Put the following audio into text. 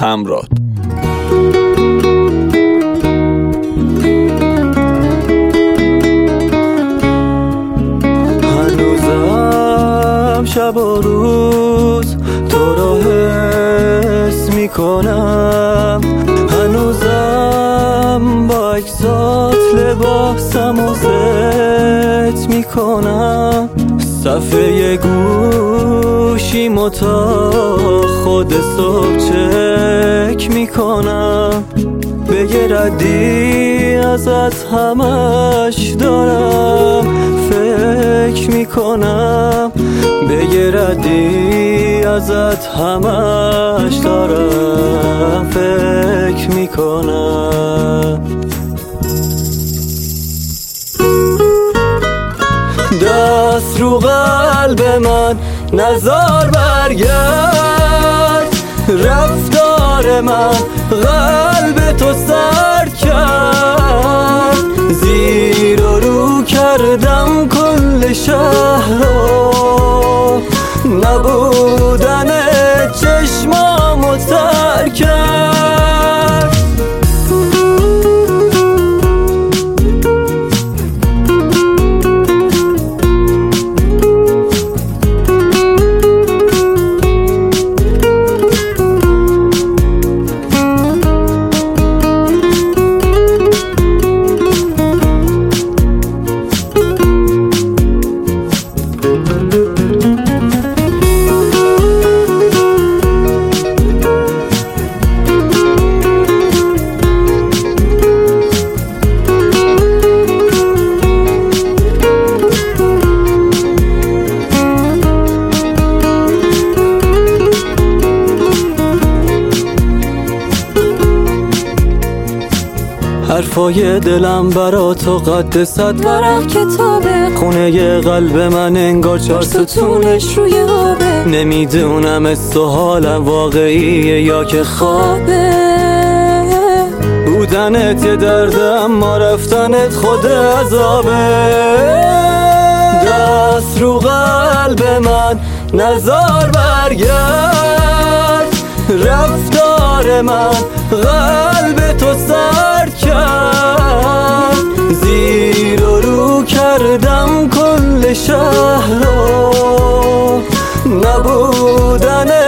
همراه. هنوزم شب و روز تو رو حس میکنم، هنوزم با اکسات لباسم و زت میکنم، صفحه گوشیمو تا خود صبح چک میکنم، به یه ردی ازت همش دارم فکر میکنم، به یه ردی ازت همش دارم فکر میکنم. دست رو قلب من نزار برگرد، رفتار من قلب تو سرد کرد، زیر و رو کردم کل شهر رو، نبودن چشمامو تر کرد. حرفای دلم برا تو قد 100 ورق کتابه، خونه قلب من انگار 4 ستونش روی آبه، نمیدونم است و حالم واقعیه یا که خوابه، بودنت یه درده اما رفتنت خود عذابه. دست رو قلب من نزار برگرد، رفتار من قلب تو سرد کرد، زیر و رو کردم کل شهر رو، نبودن